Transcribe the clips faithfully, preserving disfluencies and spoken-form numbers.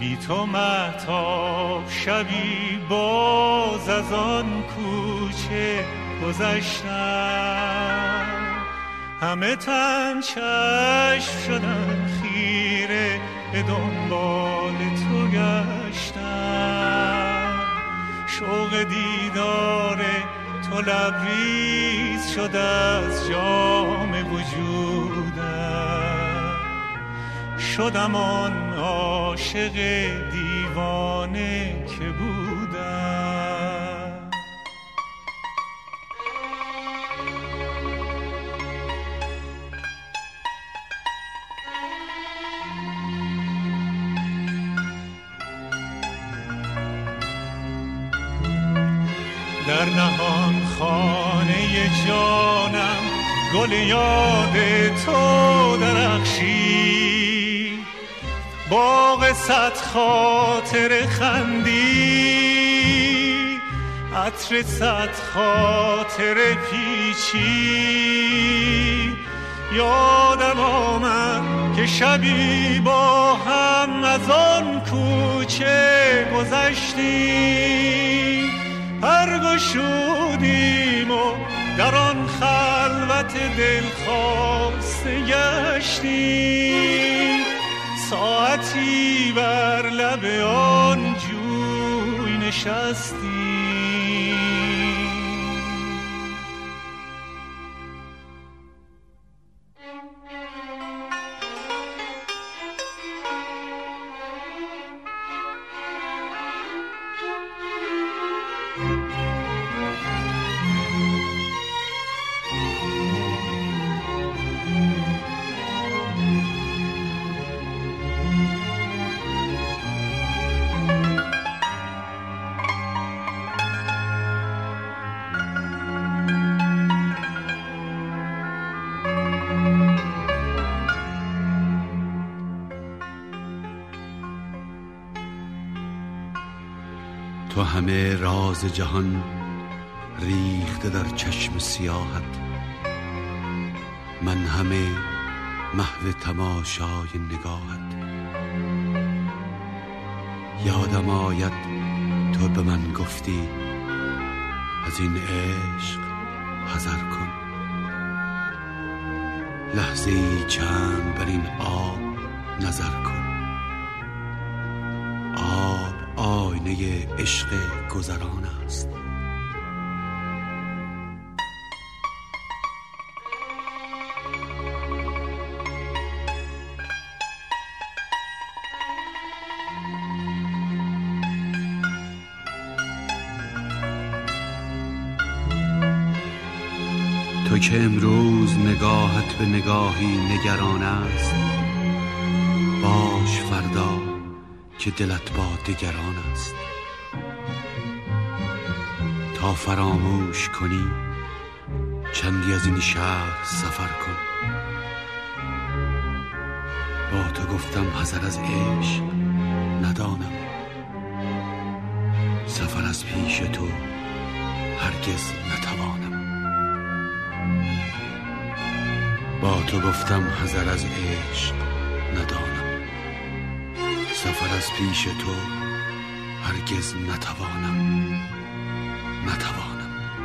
بی تو مهتاب شبی باز از آن کوچه گذشتم، همه تن چشم شدن خیره به دنبال تو گشتم، شوق دیدار تو لبریز شد از جام وجودم، شدم آن عاشق دیوانه که بودم. در نهان خانه جانم گل یاد تو درخشی، باغ صد خاطر خندی، عطر صد خاطر پیچی. یادم آمد که شبی با هم از آن کوچه گذشتیم، پرگشودیم و در آن خلوت دلخواسته گشتیم، ساعتی بر لب آن جوی نشستیم. تو همه راز جهان ریخته در چشم سیاهت، من همه محو تماشای نگاهت. یادم آید تو به من گفتی از این عشق حذر کن، لحظه ای چند بر این آب نظر کن. آب آینه عشق گذران است، تو که امروز نگاهت به نگاهی نگران است، باش فردا که دلت با دگران است. تا فراموش کنی چندی از این شهر سفر کن، با تو گفتم حذر از عشق ندانم، سفر از پیش تو هرگز نتوانم. با تو گفتم حذر از عشق ندانم، سفر از پیش تو هرگز نتوانم نتوانم.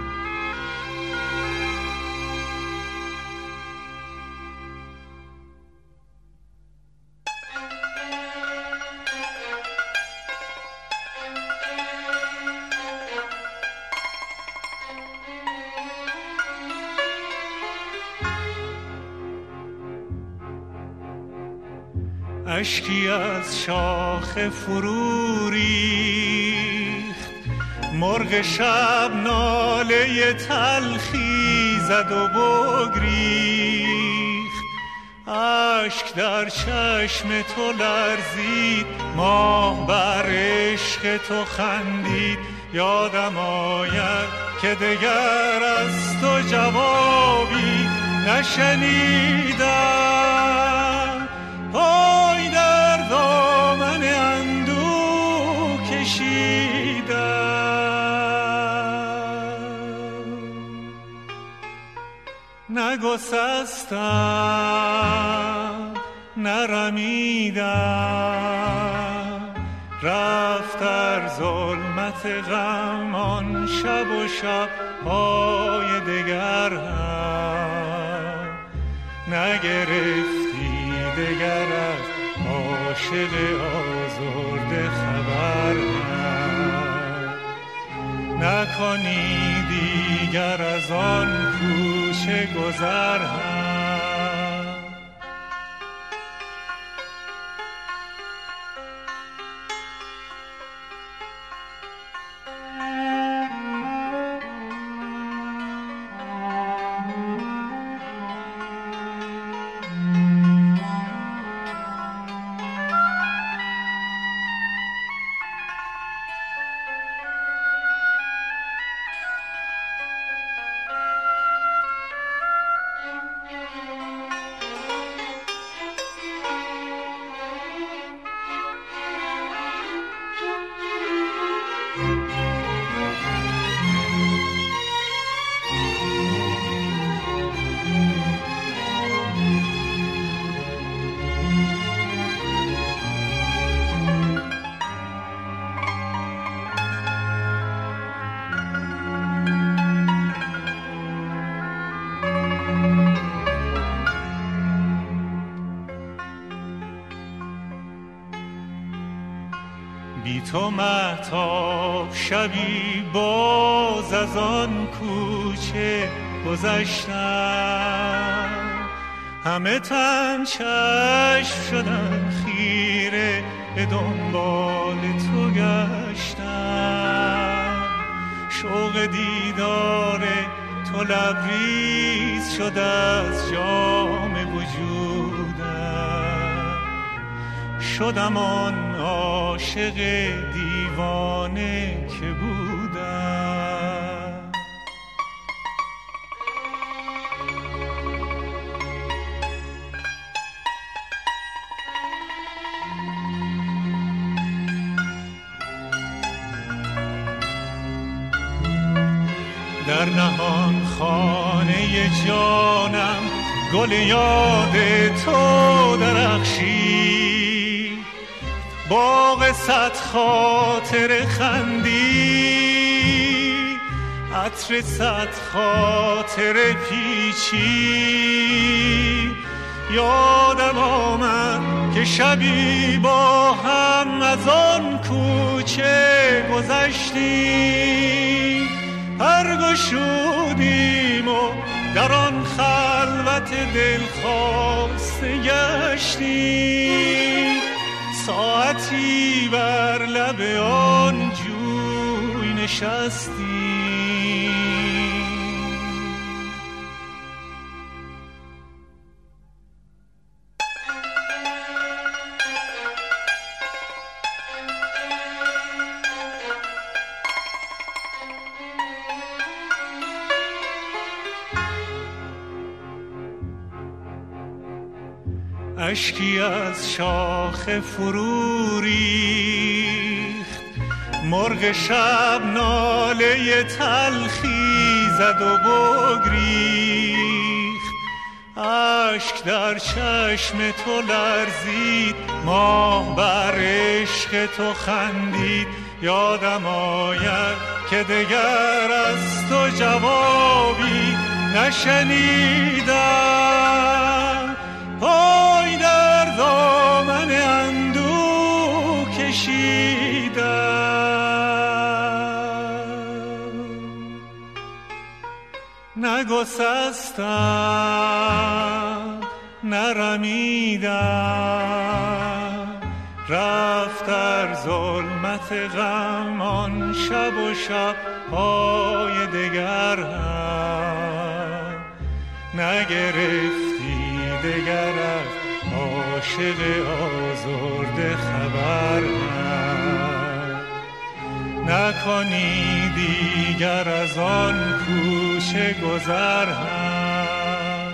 اشکی از شاخ فرو ریخت، مرغ شب ناله تلخی زد و بگریخت. اشک در چشم تو لرزید، ماه بر عشق تو خندید. یادم آید که دگر از تو جوابی نشنیدم، پای در دامن اندوه کشیدم. نگسستم نرمیدم، رفت در ظلمت غم آن شب و شب های دگر هم نگرفتی دگر از عاشق آزرده خبر هم نکنی دیگر از آن کوچه گذر هم. بی تو مهتاب شبی باز از آن کوچه گذشتم، همه تن چشم شدم خیره به دنبال تو گشتم. شوق دیدار تو لبریز شد از جام وجودم، شدم آن عاشق دیوانه که بودم. در نهان خانه جانم گل یاد تو درخشید، باغ صد خاطر خندید، عطر صد خاطر پیچید. یادم آمد که شبی با هم از آن کوچه گذشتیم، برگشودیم و در آن خلوت دلخواسته گشتیم. ساعتی بر لب آن جوی نشستیم. اشکی از شاخ فرو ریخت، مرغ شب ناله تلخی زد و بگریخت. اشک در چشم تو لرزید، ماه بر عشق تو خندید. یادم آید که دگر از تو جوابی نشنیدم. پای در دامن اندوه کشیدم، نگسستم نرمیدم. رفت در ظلمت غم آن شب و شب های دگر هم نگرفتی دگر از عاشق آزرده خبر هم نکنی دیگر از آن کوچه گذر هم.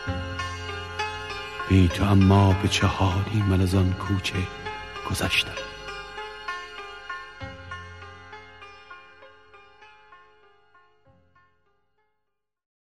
بی تو اما به چه حالی من از آن کوچه گذشتم.